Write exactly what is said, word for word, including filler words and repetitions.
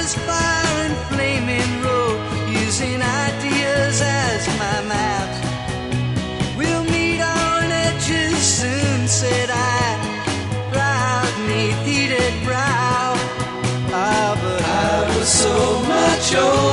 this fire and flaming road, using ideas as my maps. We'll meet on edges soon, said I, proud neath heated brow. Ah, but I was so much older